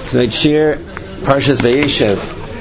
Tonight's shir, Parshas Vayeshev.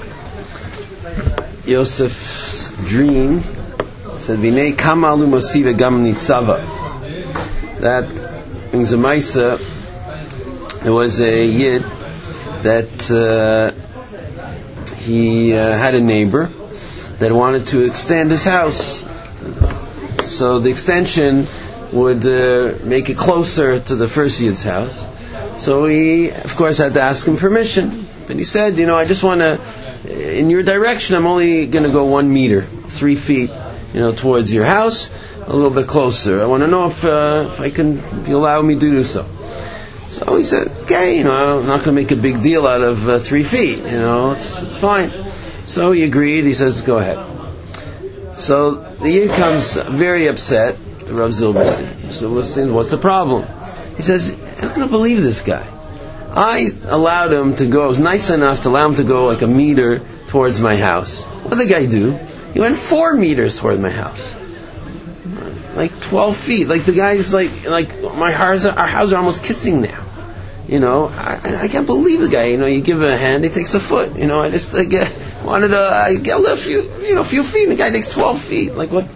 Yosef's dream said, "Vinei kama alu mosiva gam nitzava." That brings a ma'isa. There was a yid that he had a neighbor that wanted to extend his house. So the extension would make it closer to the first yid's house. So he, of course, had to ask him permission. But he said, I just want to, in your direction, I'm only going to go 1 meter, 3 feet, towards your house, a little bit closer. I want to know if you allow me to do so. So he said, okay, I'm not going to make a big deal out of 3 feet, it's fine. So he agreed. He says, go ahead. So the yid comes very upset to Rav Zilberstein. So what's the problem? He says, I'm not going to believe this guy. I allowed him to go, I was nice enough to allow him to go like 1 meter towards my house. What did the guy do? He went 4 meters toward my house. Like 12 feet. Like the guy's like our house are almost kissing now. I can't believe the guy. You give him a hand, he takes a foot. I just wanted to get a few feet, and the guy takes 12 feet. Like what?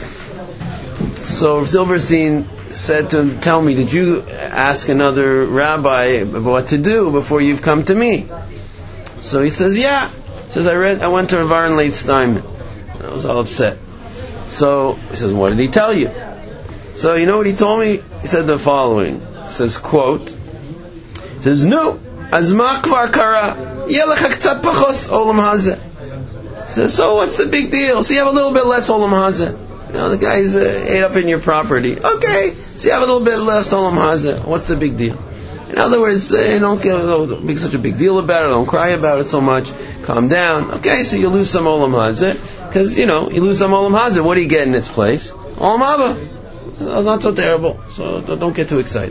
So Silverstein said to him, tell me, did you ask another rabbi what to do before you've come to me? So he says, yeah. He says, I went to Rav Aaron Leib Steinman. I was all upset. So he says, what did he tell you? So you know what he told me? He said the following. He says, quote, he says, no, az ma kvar kara, yelech k'tzat pachos olam hazeh. He says, so what's the big deal? So you have a little bit less olam hazeh. The guys ate up in your property. Okay, so you have a little bit less olam hazeh. What's the big deal? In other words, don't make such a big deal about it. Don't cry about it so much. Calm down. Okay, so you lose some olam hazeh. Because, you lose some olam hazeh. What do you get in its place? Olam haba. Not so terrible. So don't get too excited.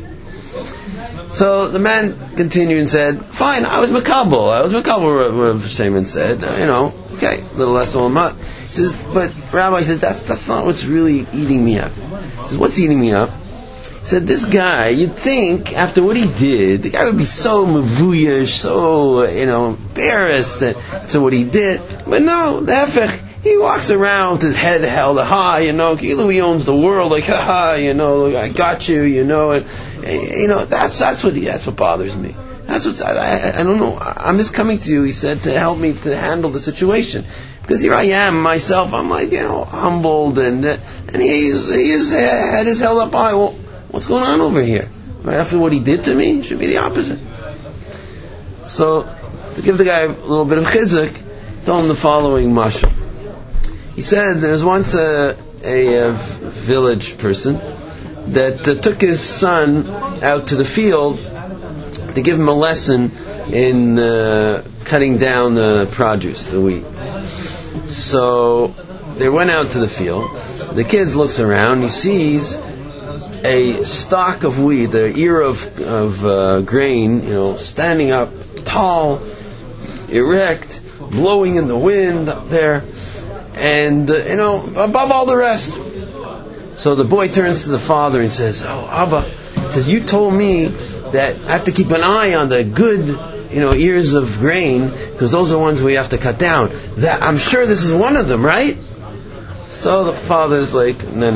So the man continued and said, fine, I was makabel. What Rav Shimon said. Okay, a little less olam hazeh. He says, but Rabbi says, that's not what's really eating me up. He says, what's eating me up? He said, this guy, you'd think, after what he did, the guy would be so mavuyish, so, embarrassed to what he did. But no, the hefech, he walks around with his head held high, he owns the world, like, I got you, and, that's what bothers me. That's I don't know, I'm just coming to you, he said, to help me to handle the situation. Because here I am, myself, I'm like, humbled, and his head is held up high. Well, what's going on over here? Right after what he did to me, it should be the opposite. So, to give the guy a little bit of chizuk, told him the following mashal. He said there was once a village person that took his son out to the field to give him a lesson in cutting down the produce, the wheat. So they went out to the field. The kid looks around. He sees a stalk of wheat, the ear of grain, standing up, tall, erect, blowing in the wind up there, and above all the rest. So the boy turns to the father and says, "Oh, Abba," he says, "you told me that I have to keep an eye on the good." Ears of grain, because those are the ones we have to cut down. That I'm sure this is one of them, right? So the father's like, no.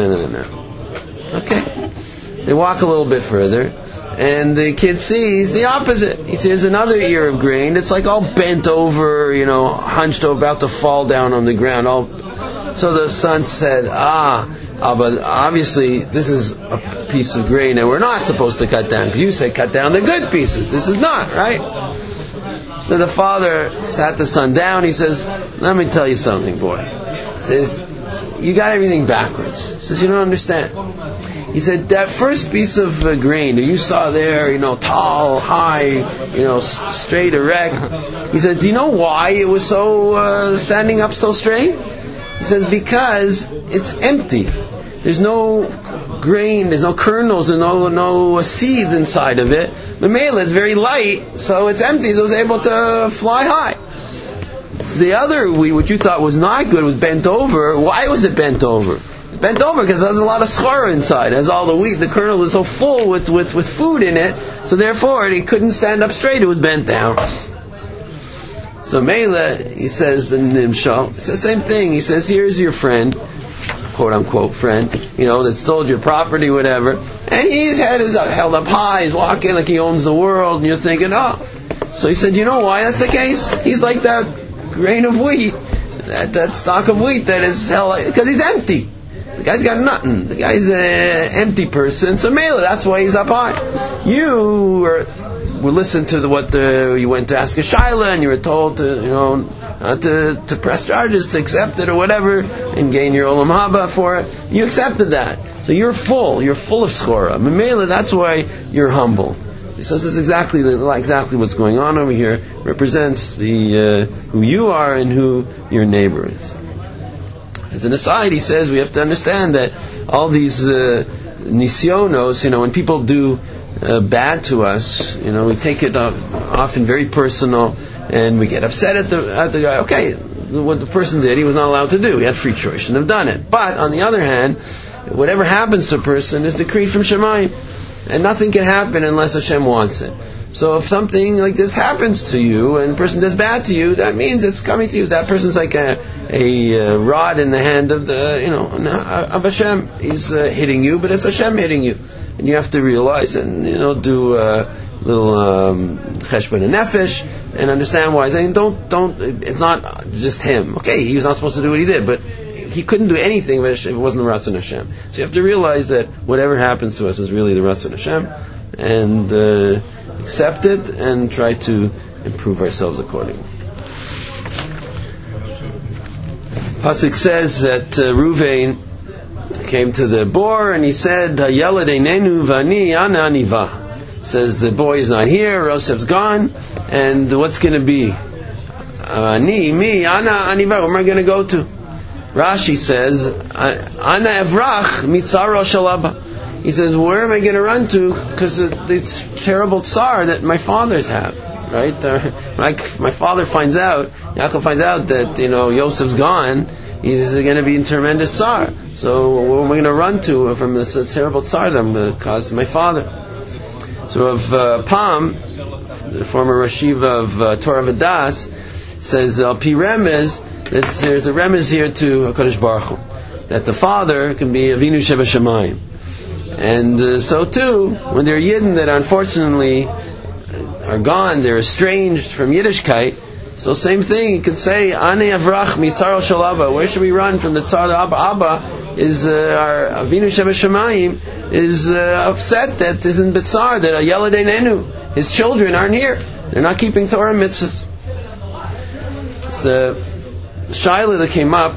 Okay. They walk a little bit further, and the kid sees the opposite. He sees another ear of grain. It's like all bent over, hunched over, about to fall down on the ground. So the son said, but obviously this is a piece of grain and we're not supposed to cut down, because you say cut down the good pieces. This is not, right? So the father sat the son down. He says, let me tell you something, boy. He says, you got everything backwards. He says, you don't understand. He said, that first piece of grain that you saw there, tall, high, straight, erect. He says, do you know why it was so standing up so straight? He says, because it's empty. There's no grain, there's no kernels, there's no seeds inside of it. The mela is very light, so it's empty, so it's able to fly high. The other wheat, which you thought was not good, was bent over. Why was it bent over? bent over because there's a lot of schora inside. It has all the wheat. The kernel is so full with food in it, so therefore it couldn't stand up straight. It was bent down. So Mela, he says in Nimshal, it's the same thing. He says, here's your friend, quote unquote friend, that stole your property, whatever, and his head is held up high. He's walking like he owns the world, and you're thinking, oh. So he said, you know why that's the case? He's like that grain of wheat, that stalk of wheat that is held, because he's empty. The guy's got nothing. The guy's an empty person. So Mela, that's why he's up high. You will listen to you went to ask a shaila, and you were told to press charges, to accept it or whatever, and gain your olam haba for it. You accepted that. So you're full of schora. Mela, that's why you're humble. He says that's exactly what's going on over here. Represents the who you are and who your neighbor is. As an aside, he says we have to understand that all these nisyonos, when people do bad to us, we take it often very personal, and we get upset at the guy. Okay, what the person did, he was not allowed to do. He had free choice, shouldn't have done it. But on the other hand, whatever happens to a person is decreed from Shemayim. And nothing can happen unless Hashem wants it. So if something like this happens to you, and a person does bad to you, that means it's coming to you. That person's like a rod in the hand of of Hashem. He's hitting you, but it's Hashem hitting you. And you have to realize and, do a little cheshbon and nefesh, and understand why. It's not just him. Okay, he was not supposed to do what he did, but he couldn't do anything if it wasn't the Ratzon Hashem. So you have to realize that whatever happens to us is really the Ratzon Hashem, and accept it and try to improve ourselves accordingly. Pasuk says that Ruvain came to the boar and he said, "Hayalad einenu v'ani ana aniva." Says the boy is not here, Yosef's gone, and what's going to be? Me, ana aniva. Where am I going to go to? Rashi says, "Ana evrach mitzaro shalaba." He says, "Where am I going to run to? Because it's terrible tsar that my fathers have." Right? My father finds out, Yaakov finds out that Yosef's gone. He's going to be in tremendous tsar. So where am I going to run to from this terrible tsar that I'm going to cause to my father? So of Pam, the former Rashiva of Torah V'das, says Al Pi Remez, there's a remez here to HaKadosh Baruch Hu, that the father can be Avinu Sheba Shamayim. And so too, when they're Yidden that unfortunately are gone, they're estranged from Yiddishkeit, so same thing, you could say, Ani Avrach Mitzaro Shel Abba. Where should we run from the Tzar of Abba? Abba is our Avinu Sheba Shamayim is upset that isn't B'tzar, that Hayalad einenu, his children aren't here. They're not keeping Torah mitzvahs. It's the Shaila that came up,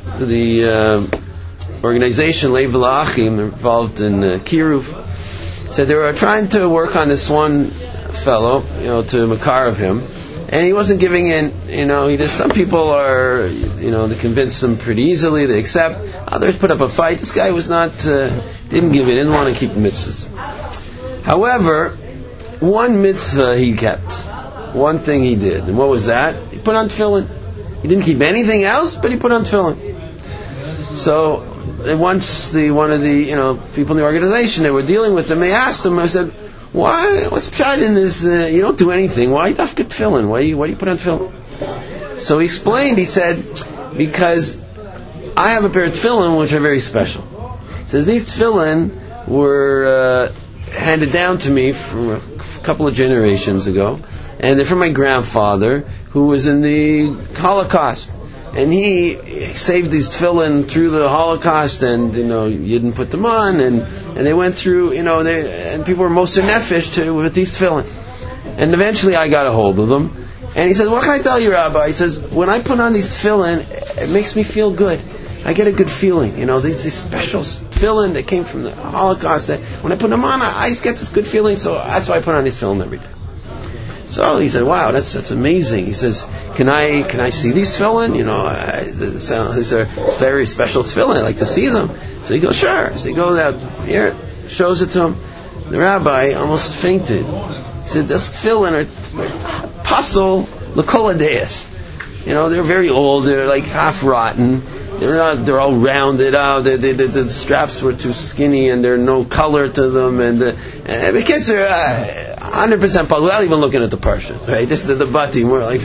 the organization Lev L'Achim involved in Kiruv, said they were trying to work on this one fellow, to Makar of him, and he wasn't giving in. Some people are, they convince him pretty easily, they accept. Others put up a fight. This guy was not, didn't give in, didn't want to keep the mitzvahs. However, one mitzvah he kept. One thing he did. And what was that? He put on tefillin. He didn't keep anything else, but he put on tefillin. So, once one of the people in the organization that were dealing with him, they asked him, I said, why? What's pshat in this? You don't do anything. Why dafka tefillin? Why do you put on tefillin? So he explained. He said, because I have a pair of tefillin which are very special. He says these tefillin were handed down to me from a couple of generations ago, and they're from my grandfather who was in the Holocaust. And he saved these tefillin through the Holocaust, and you didn't put them on, and they went through, and people were moser nefesh with these tefillin. And eventually I got a hold of them, and he says, "What can I tell you, Rabbi?" He says, "When I put on these tefillin, it makes me feel good. I get a good feeling. These special tefillin that came from the Holocaust. That when I put them on, I just get this good feeling. So that's why I put on these tefillin every day." So he said, "Wow, that's amazing." He says, "Can I see these tefillin? These are very special tefillin. I'd like to see them." So he goes, "Sure." So he goes out here, shows it to him. The rabbi almost fainted. He said, "This tefillin are pasul l'kol hadeis. They're very old. They're like half rotten, They're all rounded out. The straps were too skinny, and there's no color to them. And the kids are 100% puzzled without even looking at the parsha. Right? This is the bati. More like.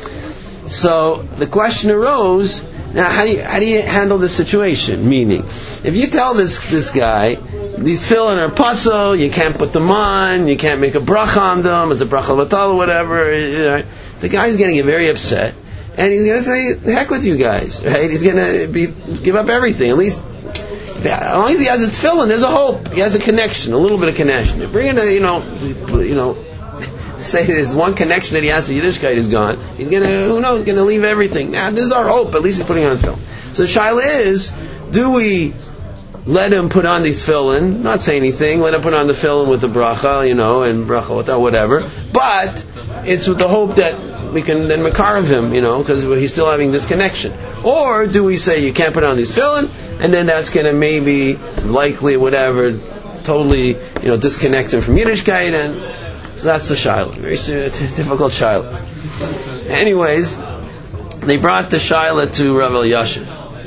So the question arose. Now, how do you handle this situation? Meaning, if you tell this guy these tefillin are pasul, you can't put them on, you can't make a bracha on them, it's a bracha l'batal or whatever, the guy's going to get very upset, and he's going to say, "The heck with you guys!" Right? He's going to give up everything. At least, as long as he has his tefillin, there's a hope. He has a connection, a little bit of connection. Bring in say there's one connection that he has to Yiddishkeit is gone. He's going to leave everything. Now, this is our hope. At least he's putting on his tefillin. So the shaila is, do we let him put on these tefillin, not say anything, let him put on the tefillin with the bracha, and bracha, whatever, but it's with the hope that we can then makarv him, because he's still having this connection. Or do we say you can't put on these tefillin, and then that's going to maybe, likely, whatever, totally, disconnect him from Yiddishkeit, and so that's the shaila. Very difficult shaila. Anyways, they brought the shaila to Rav Elyashiv.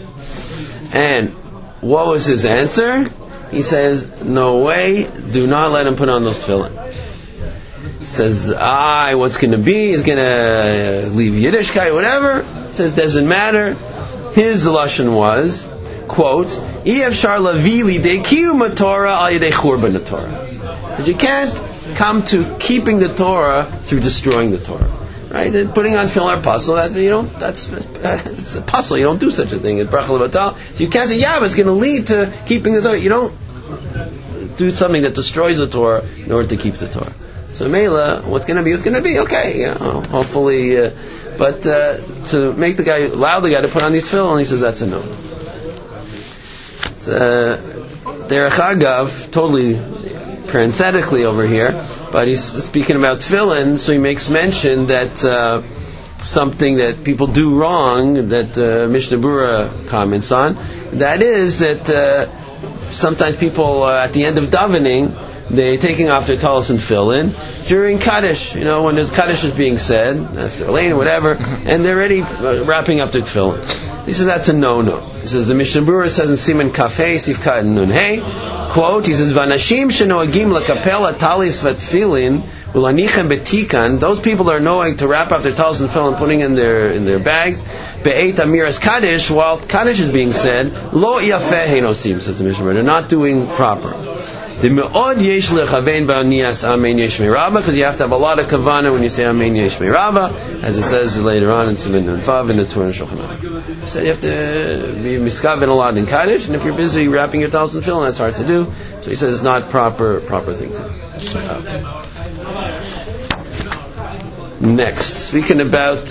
And what was his answer? He says, no way, do not let him put on those tefillin. He says, what's going to be? He's going to leave Yiddishkeit, whatever. He says, it doesn't matter. His lashon was, quote, Efshar lavili dekiu matorah al yedei churban Torah. Says you can't come to keeping the Torah through destroying the Torah, right? And putting on tefillin pasul, it's a pasul. You don't do such a thing. It's bracha l'batal. So you can't say, but it's going to lead to keeping the Torah. You don't do something that destroys the Torah in order to keep the Torah. So Mela, what's going to be, okay. Hopefully, but to make allow the guy to put on these tefillin, he says that's a no. Derech Agav, totally parenthetically over here, but he's speaking about tefillin, so he makes mention that something that people do wrong that Mishnah Berurah comments on, that is that sometimes people at the end of davening, they're taking off their talis and tefillin during Kaddish, when there's Kaddish is being said, after Elaine or whatever, and they're already wrapping up their tefillin. He says that's a no-no. He says the Mishnah Berurah says in Siman Kafei Sifkat and Nun Hey, quote, he says Vanashim shenoagim lakapel talis vatfilin ulanichem betikan. Those people are knowing to wrap up their talis and tefillin, putting in their bags. Be'eit amiras Kaddish, while Kaddish is being said, lo yafeh heinosim, says the Mishnah Berurah. They're not doing proper. Because you have to have a lot of kavana when you say Amen Yesh Rava, as it says later on in Siman Nun Vav in the Torah and Shulchan Aruch. So you have to be miskaven a lot in Kaddish, and if you're busy wrapping your talis and tefillin, that's hard to do. So he says it's not proper thing to do. Next, speaking about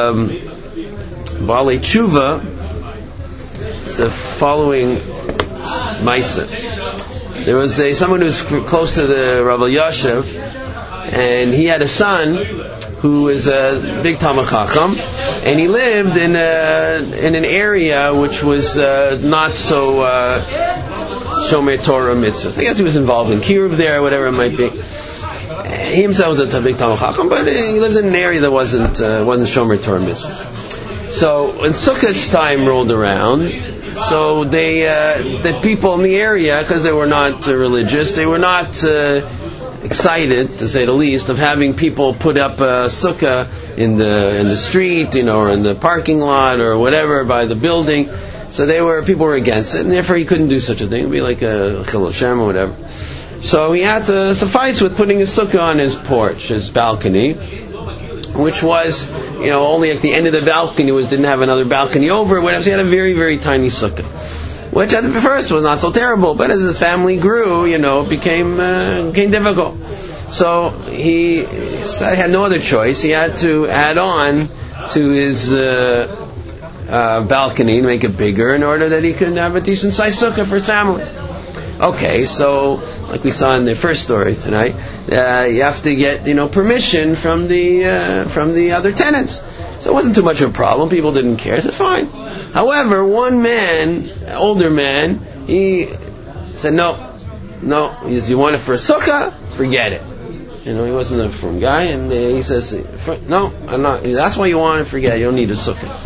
Baalei Tshuva, it's the following Maisa. There was someone who was close to the Rav Elyashiv, and he had a son who was a big Talmid Chacham, and he lived in an area which was not so Shomer Torah mitzvahs. I guess he was involved in Kiruv there, whatever it might be. He himself was a big Talmid Chacham, but he lived in an area that wasn't Shomer Torah mitzvahs. So when Sukkot's time rolled around, so the people in the area, because they were not religious, they were not excited, to say the least, of having people put up a sukkah in the street, or in the parking lot or whatever by the building. So people were against it, and therefore he couldn't do such a thing. It would be like a Chilul Hashem or whatever. So he had to suffice with putting his sukkah on his porch, his balcony, which was, only at the end of the balcony didn't have another balcony over, whatever. So he had a very, very tiny sukkah, which at the first was not so terrible, but as his family grew, it became difficult. So he had no other choice. He had to add on to his balcony to make it bigger in order that he could have a decent sized sukkah for his family. Okay, so like we saw in the first story tonight, you have to get permission from the other tenants. So it wasn't too much of a problem. People didn't care. I said fine. However, one man, older man, he said no. He says, you want it for a sukkah? Forget it. He wasn't a firm guy, and he says no, I'm not. That's why you want it. Forget it. You don't need a sukkah.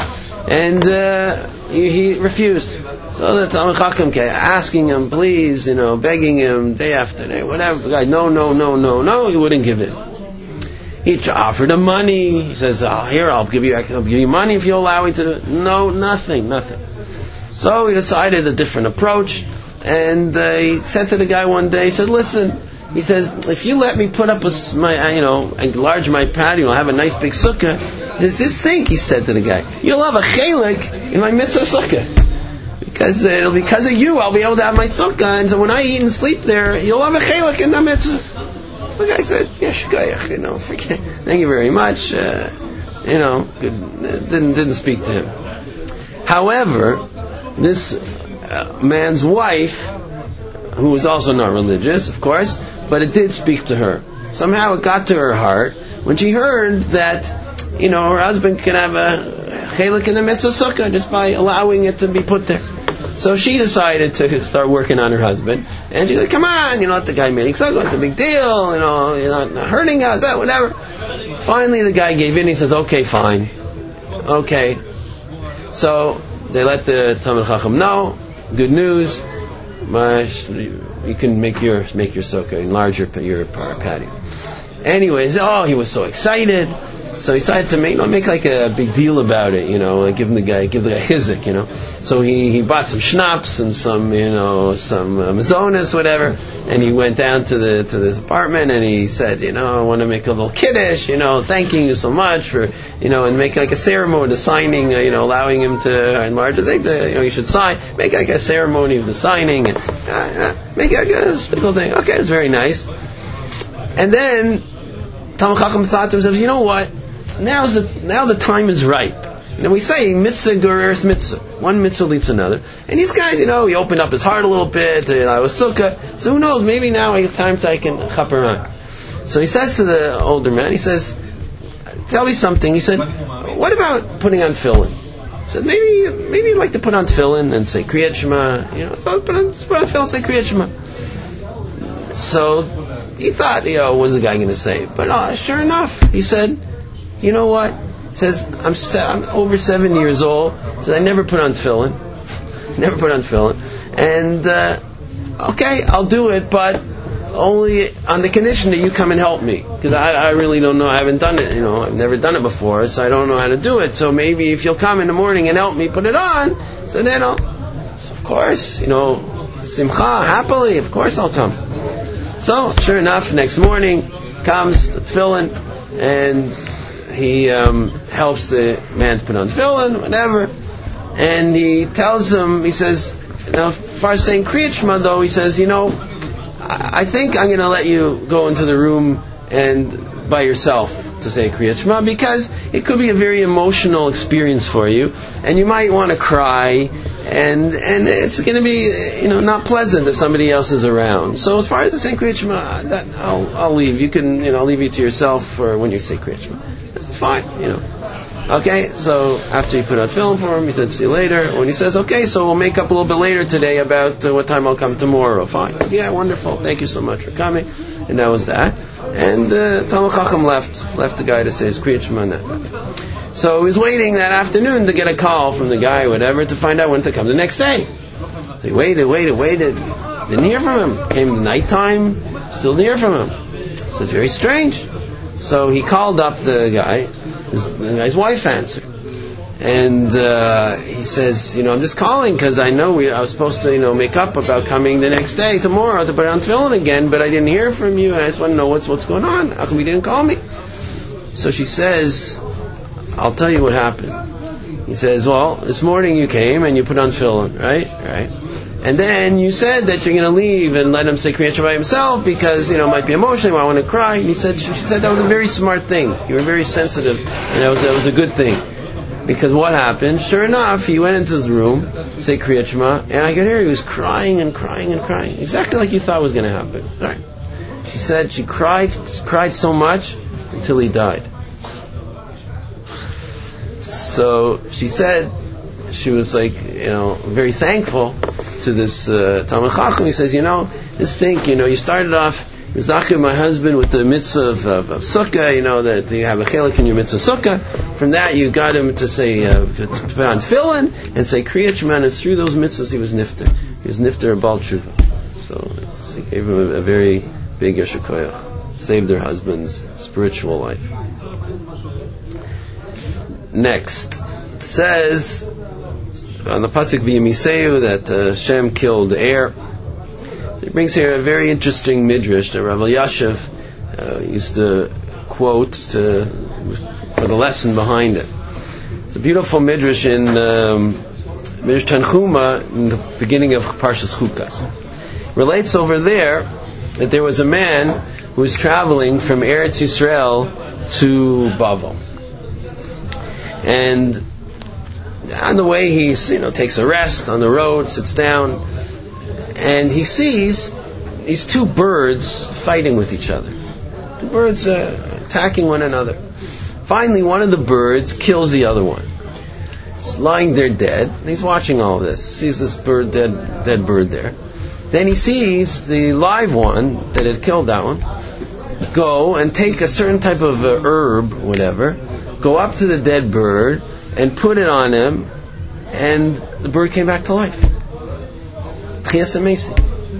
And he refused. So the Talmid Chacham kept asking him, please, begging him day after day, whatever. The guy, no, he wouldn't give in. He offered him money. He says, here, I'll give you money if you allow me to. No, nothing. So he decided a different approach, and he said to the guy one day, he said, listen, he says, if you let me put up enlarge my patio, have a nice big sukkah, there's this thing, he said to the guy, you'll have a chelik in my mitzvah sukkah. Because of you, I'll be able to have my sukkah, and so when I eat and sleep there, you'll have a chelik in the mitzvah. So the guy said, Yeshkayach, forget, thank you very much, didn't speak to him. However, this man's wife, who was also not religious, of course, but it did speak to her. Somehow it got to her heart when she heard that, her husband can have a chelik in the mitzvah sukkah just by allowing it to be put there. So she decided to start working on her husband, and she said, come on, let the guy make sukkah, it's a big deal, you're not hurting us, whatever. Finally the guy gave in, he says, okay, fine. Okay. So they let the Talmid Chacham know, good news, you can make your sukkah, enlarge your patio. Anyways, he was so excited, so he decided to make like a big deal about it, give the guy chizik, So he bought some schnapps and some mazonas, whatever, and he went down to this apartment and he said, I want to make a little kiddush, thanking you so much for, and make like a ceremony, the signing, allowing him to enlarge the thing, you should sign, make like a ceremony of the signing, and make like a little thing. Okay, it's very nice. And then Talmid Chacham thought to himself, you know what? Now the time is ripe. We say mitzvah gureres mitzvah. One mitzvah leads to another. And these guys, he opened up his heart a little bit. It was sukkah. So who knows? Maybe now it's time to chaper on. So he says to the older man, he says, "Tell me something." He said, "What about putting on tefillin?" He said, "Maybe you'd like to put on tefillin and say Kriyat Shema. Put on tefillin and say Kriyat Shema." So he thought, what was the guy going to say? But sure enough, he said, "You know what?" He says, I'm over 7 years old. He says, I never put on tefillin. And, okay, I'll do it, but only on the condition that you come and help me. Because I really don't know, I haven't done it, I've never done it before, so I don't know how to do it. So maybe if you'll come in the morning and help me put it on, so then so of course, simcha, happily, of course I'll come. So, sure enough, next morning, comes the tefillin, and he helps the man to put on tefillin, whatever, and he tells him, he says, as far as saying Kriyat Shema though, he says, I think I'm going to let you go into the room and by yourself to say Kriyat Shema, because it could be a very emotional experience for you, and you might want to cry, and it's going to be not pleasant if somebody else is around. So as far as the saying Kriyat Shema, that I'll leave. You can I'll leave you to yourself for when you say Kriyat Shema. It's fine, Okay, so after he put out film for him, he said, see you later. When he says, okay, so we'll make up a little bit later today about what time I'll come tomorrow. Fine. Said, yeah, wonderful. Thank you so much for coming. And that was that. And Talmid Chacham left the guy to say his Kriyat Shema. So he was waiting that afternoon to get a call from the guy, whatever, to find out when to come the next day. So he waited. Didn't hear from him. Came the nighttime, still didn't hear from him. So it's very strange. So he called up the guy. The guy's wife answered. And he says, I'm just calling because I know I was supposed to, make up about coming the next day, tomorrow, to put on tefillin again, but I didn't hear from you, and I just want to know what's going on. How come you didn't call me? So she says, I'll tell you what happened. He says, well, this morning you came and you put on tefillin, right? And then you said that you're going to leave and let him say Kriyat Shema by himself because, it might be emotional, I want to cry. And she said that was a very smart thing. You were very sensitive, and that was a good thing. Because what happened? Sure enough, he went into his room, say Kriyat Shema, and I could hear he was crying and crying and crying. Exactly like you thought was going to happen. All right. She said she cried so much until he died. So she said she was very thankful to this Talmid Chacham. He says, this thing, you started off, Mizachir my husband with the mitzvah of sukkah, that you have a chelik in your mitzvah sukkah. From that, you got him to say, to put on tefillin, and say Kriyat Shema, and through those mitzvahs he was nifter. He was nifter Baal Tshuva. So, he gave him a very big Yesher Koyach. Saved their husband's spiritual life. Next, it says, on the Pasuk V'Yamiseu, that Hashem killed Er. It brings here a very interesting midrash that Rav Elyashiv used to quote for the lesson behind it. It's a beautiful midrash in Midrash Tanchuma in the beginning of Parshas Chukah. It relates over there that there was a man who was traveling from Eretz Yisrael to Bavel, and on the way he takes a rest on the road, sits down, and he sees these two birds fighting with each other. The birds attacking one another. Finally, one of the birds kills the other one. It's lying there dead, and he's watching all this. Sees this bird, dead bird there. Then he sees the live one that had killed that one go and take a certain type of herb, whatever, go up to the dead bird and put it on him, and the bird came back to life. Tchias Hamesi.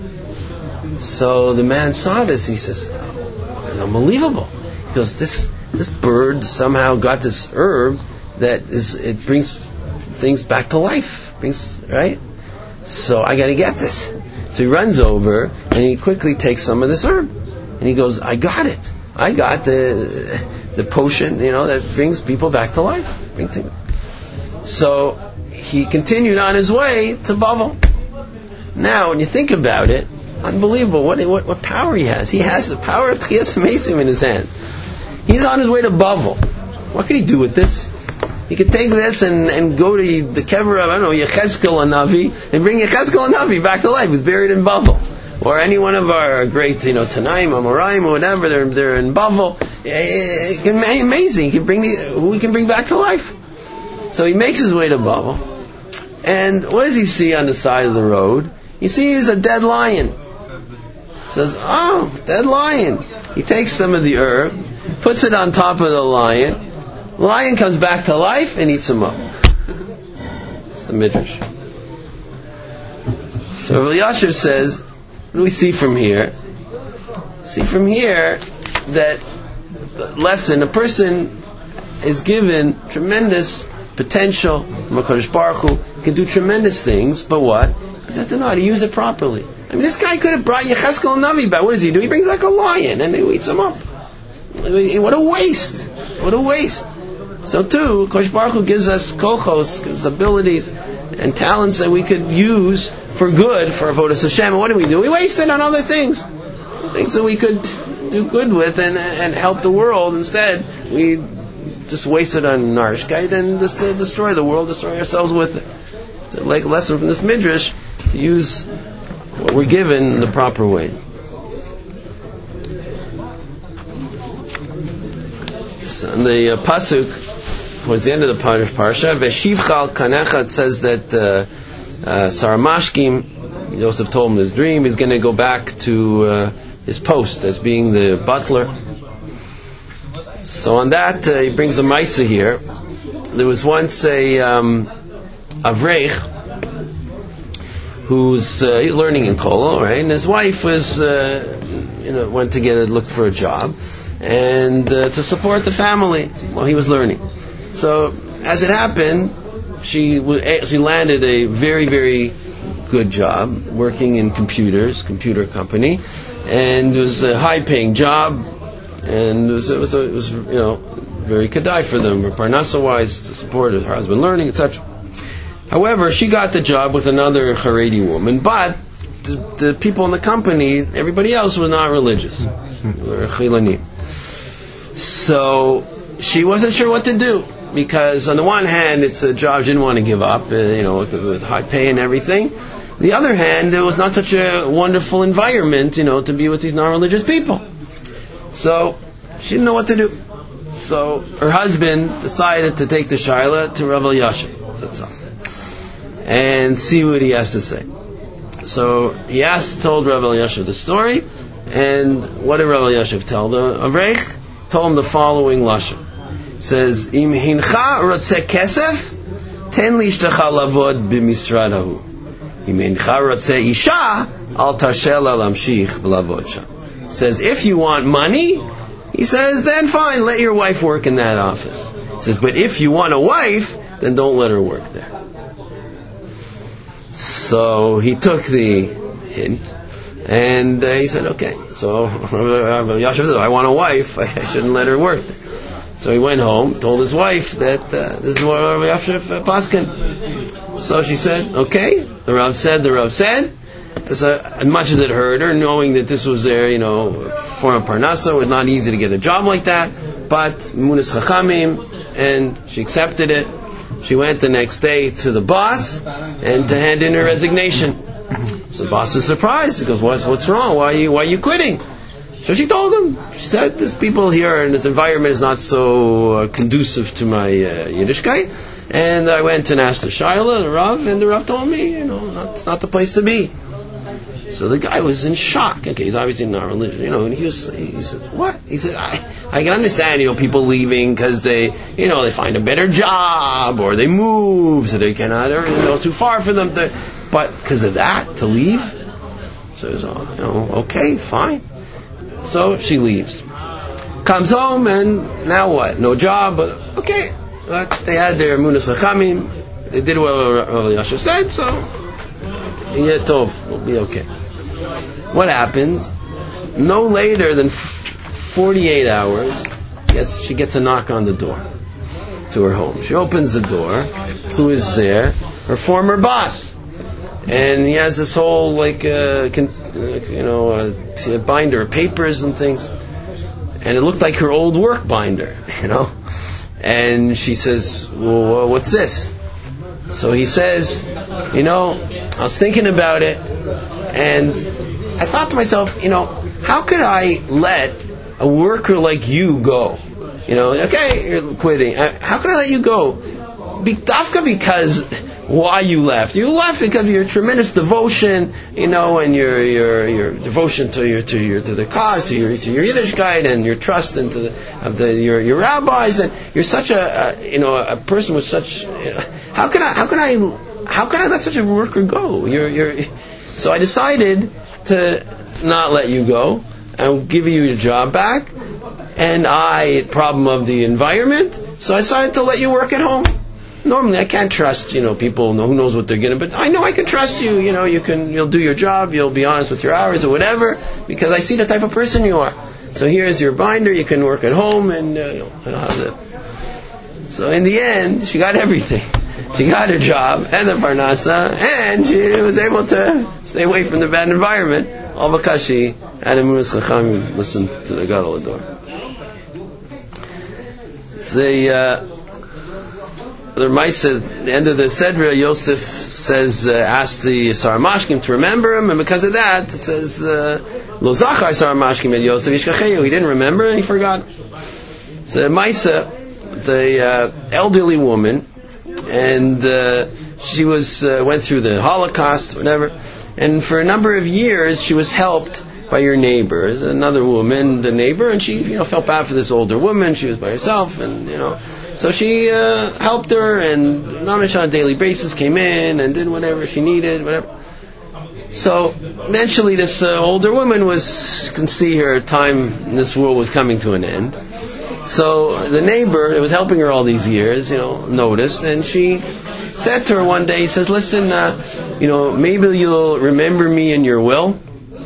So the man saw this. He says, "It's unbelievable." He goes, "This bird somehow got this herb it brings things back to life. Right? So I got to get this." So he runs over and he quickly takes some of this herb, and he goes, "I got it. I got the potion, that brings people back to life." So he continued on his way to Bavel. Now, when you think about it, unbelievable what power he has. He has the power of Tchias Hamesi in his hand. He's on his way to Bavel. What can he do with this? He could take this and go to the kever of, Yechezkel Hanavi, and bring Yechezkel Hanavi back to life. He's buried in Bavel. Or any one of our great, Tanaim, Amoraim, or whatever, they're in Bavel. It can be amazing. Who he can bring back to life. So he makes his way to Bavel. And what does he see on the side of the road? He sees a dead lion. He says, "Oh, dead lion." He takes some of the herb, puts it on top of the lion. The lion comes back to life and eats him up. That's the midrash. So Rav Elyashiv says, what do we see from here? See from here that the lesson, a person is given tremendous potential from HaKadosh Baruch Hu. He can do tremendous things, but what? He has to know how to use it properly. This guy could have brought Yechezkel Hanavi back. What does he do? He brings like a lion and he eats him up. What a waste. What a waste. So too, HaKadosh Baruch Hu gives us kochos, gives us abilities and talents that we could use for good, for Avodas Hashem. And what do? We waste it on other things. Things that we could do good with and help the world. Instead, we just waste it on Narishkeit and just destroy the world, destroy ourselves with it. To take a lesson from this midrash, to use what we're given in the proper way. So in the pasuk, towards the end of the parsha, Veshivcha Kanecha, it says that Saramashkim, Joseph told him his dream, he's going to go back to his post as being the butler. So on that, he brings a Maisa here. There was once a Avreich who's learning in Kollel, right? And his wife was, went to look for a job and to support the family while he was learning. So as it happened, she landed a very, very good job working in computer company, and it was a high-paying job. And it was very kedai for them, parnasa-wise, to support her husband learning, etc. However, she got the job with another Haredi woman, but the people in the company, everybody else was not religious. They were Chilani. So she wasn't sure what to do, because on the one hand, it's a job she didn't want to give up, with high pay and everything. On the other hand, it was not such a wonderful environment, to be with these non-religious people. So she didn't know what to do. So her husband decided to take the Shaila to Rav Elyashiv. That's all. And see what he has to say. So he told Rav Elyashiv the story, And what did Rav Elyashiv tell the Avreich? Told him the following lashon. It says, Im hincha rotzeh kesef, ten lishtacha lavod b'misradahu. Im hincha rotzeh isha, al tarsheh la lamshich b'lavod sham. It says, if you want money, he says, then fine, let your wife work in that office. He says, but if you want a wife, then don't let her work there. So he took the hint, and he said, okay. So Yashav said, I want a wife, I shouldn't let her work there. So he went home, told his wife that this is what Yashav paskin. So she said, okay. The Rav said. As much as it hurt her, knowing that this was their, form of parnasa, it was not easy to get a job like that, but Munas Chachamim, and she accepted it. She went the next day to the boss and to hand in her resignation. So the boss was surprised. He goes, what's wrong? Why are you quitting? So she told him. She said, "This people here and this environment is not so conducive to my Yiddishkeit." And I went and asked the Shaila, the Rav, and the Rav told me, it's not the place to be. So the guy was in shock. Okay, he's obviously not religious, and he said, what? He said, I can understand, people leaving because they find a better job or they move so they cannot, too far for them to, but because of that, to leave? So he was, okay, fine. So she leaves. Comes home and now what? No job, but okay. But they had their Munas Chachamim. They did what Rav Elyashiv said, so Tov will be okay. What happens? No later than 48 hours, she gets a knock on the door to her home. She opens the door. Who is there? Her former boss. And he has this whole binder of papers and things. And it looked like her old work binder, And she says, well, what's this? So he says, I was thinking about it, and I thought to myself, how could I let a worker like you go? Okay, you're quitting. How can I let you go? Dafka because why you left? You left because of your tremendous devotion, and your devotion to the cause, to your Yiddishkeit, and your trust into your rabbis, and you're such a person with such. How can I let such a worker go? So I decided to not let you go and give you your job back, and problem of the environment, so I decided to let you work at home. Normally I can't trust, people, who knows what they're getting, but I know I can trust you, you'll do your job, you'll be honest with your hours or whatever, because I see the type of person you are. So here's your binder, you can work at home, and So in the end, she got everything. She got her job, and the parnasa, and she was able to stay away from the bad environment, all because she had a Munas Chachamim listen to the Gadol Ador. The Maisa, at the end of the Sedra, Yosef says, asked the Saramashkim to remember him, and because of that, it says, Lo Zachar Saramashkim et Yosef Yishkacheyu. He didn't remember, and he forgot. So Maisa, the elderly woman, and she went through the Holocaust, whatever, and for a number of years, she was helped by her neighbor, another woman, the neighbor, and she, felt bad for this older woman. She was by herself, and so she helped her, and Namish on a daily basis came in and did whatever she needed, whatever. So eventually, this older woman can see her time in this world was coming to an end. So the neighbor that was helping her all these years, noticed, and she said to her one day, he says, "Listen, maybe you'll remember me in your will."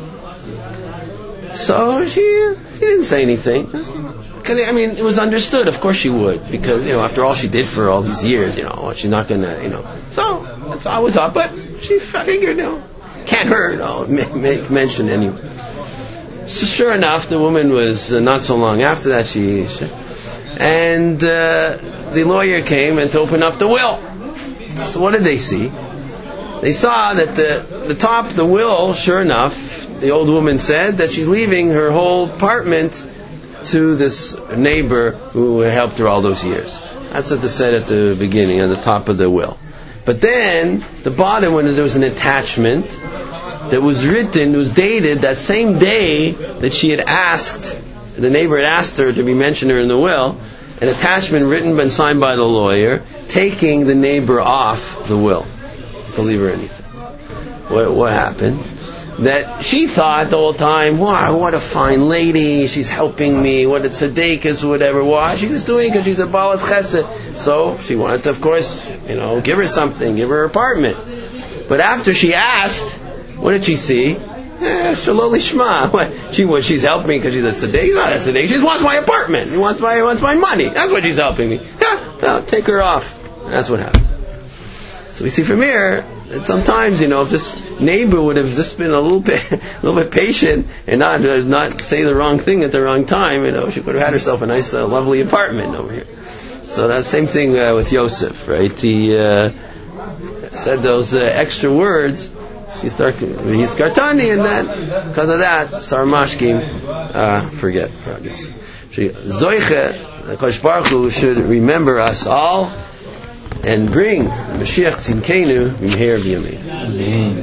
So she didn't say anything. Because, it was understood. Of course she would. Because, after all she did for all these years, she's not going to, So, that's always up. But she figured, can't hurt. I'll make mention anyway. So, sure enough, the woman was not so long after that, and the lawyer came and to open up the will. So, what did they see? They saw that the top of the will, sure enough, the old woman said that she's leaving her whole apartment to this neighbor who helped her all those years. That's what they said at the beginning, on the top of the will. But then, the bottom, when there was an attachment, that was written, was dated that same day that she had asked, the neighbor had asked her to be mentioned her in the will, an attachment written and signed by the lawyer, taking the neighbor off the will. Believe her anything. What happened? That she thought the whole time, wow, what a fine lady, she's helping me, what a tzaddikas, whatever. Why? She was doing it because she's a balas chesed. So she wanted to, of course, give her something, give her apartment. But after she asked, what did she see? Shalom lishma. She's helping me because she's a tzaddik. Not a tzaddik. She wants my apartment. She wants my money. That's what she's helping me. No, take her off. That's what happened. So we see from here that sometimes, if this neighbor would have just been a little bit patient and not say the wrong thing at the wrong time, she would have had herself a nice, lovely apartment over here. So that's the same thing with Yosef, right? He said those extra words. He's kartani, and then because of that, Sarmashkim forget. Zoiche, Kosh Baruch Hu should remember us all and bring Mashiach Tzidkenu B'meher B'yameinu.